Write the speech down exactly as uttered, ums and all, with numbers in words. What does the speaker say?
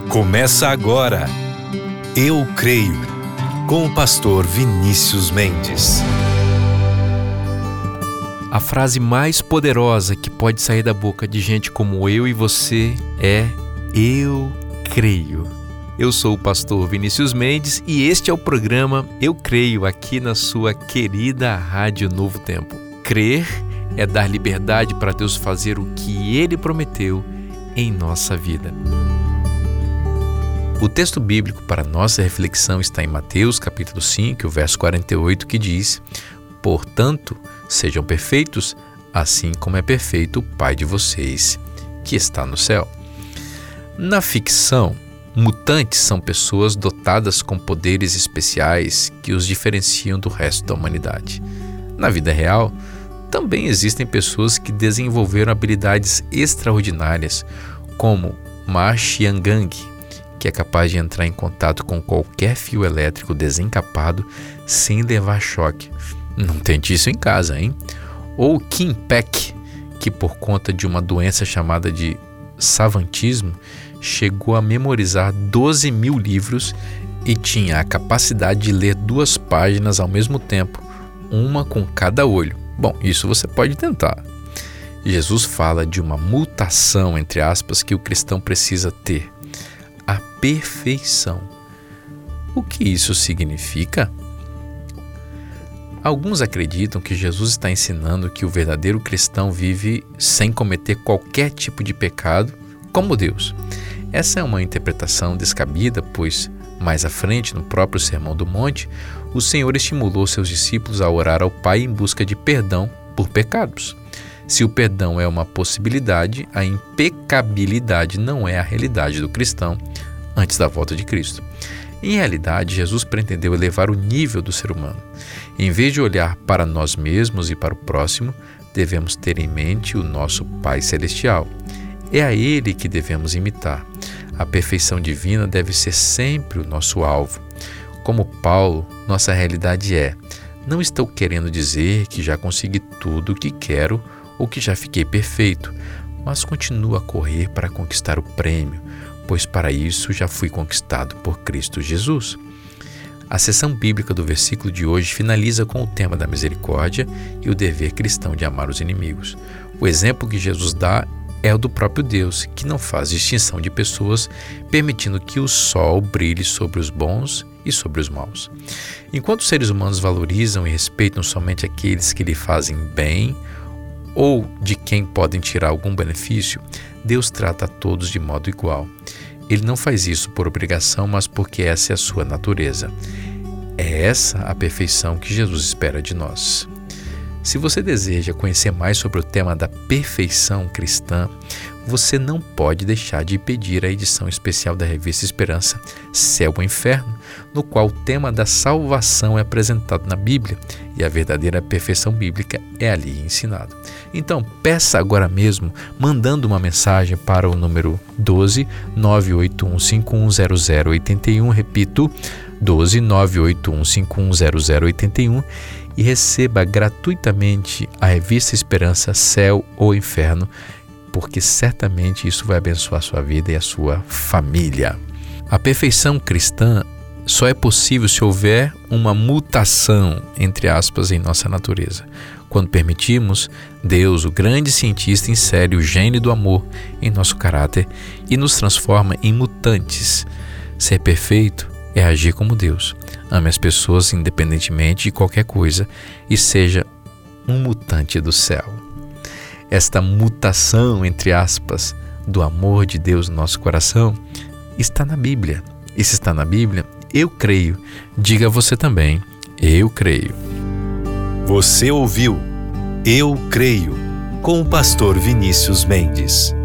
Começa agora, Eu Creio, com o pastor Vinícius Mendes. A frase mais poderosa que pode sair da boca de gente como eu e você é Eu Creio. Eu sou o pastor Vinícius Mendes e este é o programa Eu Creio, aqui na sua querida Rádio Novo Tempo. Crer é dar liberdade para Deus fazer o que Ele prometeu em nossa vida. O texto bíblico para nossa reflexão está em Mateus capítulo cinco, verso quarenta e oito, que diz: Portanto, sejam perfeitos, assim como é perfeito o Pai de vocês, que está no céu. Na ficção, mutantes são pessoas dotadas com poderes especiais que os diferenciam do resto da humanidade. Na vida real, também existem pessoas que desenvolveram habilidades extraordinárias, como Ma Xianggang, que é capaz de entrar em contato com qualquer fio elétrico desencapado sem levar choque. Não tente isso em casa, hein? Ou Kim Peck, que por conta de uma doença chamada de savantismo, chegou a memorizar doze mil livros e tinha a capacidade de ler duas páginas ao mesmo tempo, uma com cada olho. Bom, isso você pode tentar. Jesus fala de uma mutação, entre aspas, que o cristão precisa ter: a perfeição. O que isso significa? Alguns acreditam que Jesus está ensinando que o verdadeiro cristão vive sem cometer qualquer tipo de pecado, como Deus. Essa é uma interpretação descabida, pois, mais à frente, no próprio Sermão do Monte, o Senhor estimulou seus discípulos a orar ao Pai em busca de perdão por pecados. Se o perdão é uma possibilidade, a impecabilidade não é a realidade do cristão antes da volta de Cristo. Em realidade, Jesus pretendeu elevar o nível do ser humano. Em vez de olhar para nós mesmos e para o próximo, devemos ter em mente o nosso Pai Celestial. É a Ele que devemos imitar. A perfeição divina deve ser sempre o nosso alvo. Como Paulo, nossa realidade é: não estou querendo dizer que já consegui tudo o que quero ou que já fiquei perfeito, mas continuo a correr para conquistar o prêmio, pois para isso já fui conquistado por Cristo Jesus. A seção bíblica do versículo de hoje finaliza com o tema da misericórdia e o dever cristão de amar os inimigos. O exemplo que Jesus dá é o do próprio Deus, que não faz distinção de pessoas, permitindo que o sol brilhe sobre os bons e sobre os maus. Enquanto os seres humanos valorizam e respeitam somente aqueles que lhe fazem bem ou de quem podem tirar algum benefício, Deus trata a todos de modo igual. Ele não faz isso por obrigação, mas porque essa é a sua natureza. É essa a perfeição que Jesus espera de nós. Se você deseja conhecer mais sobre o tema da perfeição cristã, você não pode deixar de pedir a edição especial da revista Esperança, Céu ou Inferno, no qual o tema da salvação é apresentado na Bíblia e a verdadeira perfeição bíblica é ali ensinado. Então, peça agora mesmo, mandando uma mensagem para o número doze, nove oito um, cinco um zero zero oito um, repito, doze, nove oito um, cinco um zero zero oito um, e receba gratuitamente a revista Esperança, Céu ou Inferno, porque certamente isso vai abençoar a sua vida e a sua família. A perfeição cristã só é possível se houver uma mutação, entre aspas, em nossa natureza. Quando permitimos, Deus, o grande cientista, insere o gene do amor em nosso caráter e nos transforma em mutantes. Ser perfeito é agir como Deus. Ame as pessoas independentemente de qualquer coisa e seja um mutante do céu. Esta mutação, entre aspas, do amor de Deus no nosso coração está na Bíblia. E se está na Bíblia, eu creio. Diga você também: eu creio. Você ouviu Eu Creio, com o pastor Vinícius Mendes.